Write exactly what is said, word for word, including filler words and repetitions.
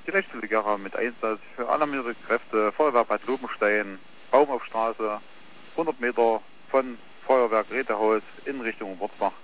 Die Rechtsfiligerra mit Einsatz für alarmierte Kräfte, Feuerwehr Bad Lobenstein, Baumaufstraße, hundert Meter von Feuerwerk Retehaus in Richtung Wurzbach.